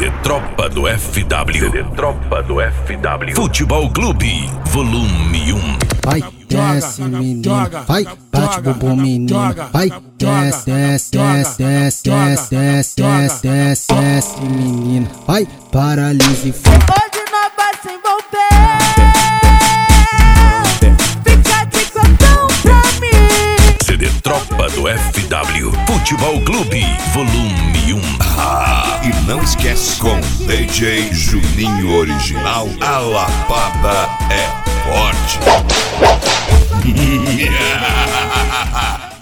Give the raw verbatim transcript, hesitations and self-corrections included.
D Tropa do F W. C D Tropa do F W. Futebol Clube, volume um. Vai, desce, menina, vai, bate bumbum, menina, vai, desce, desce, desce, desce, desce, desce, desce, desce, desce, menina, vai, paralise e foi. Hoje nós vai se envolver, fica de cotão pra mim. C D Tropa do F W, Futebol Clube, volume um. Ah, e não esquece, com D J Juninho Original, a lapada é forte.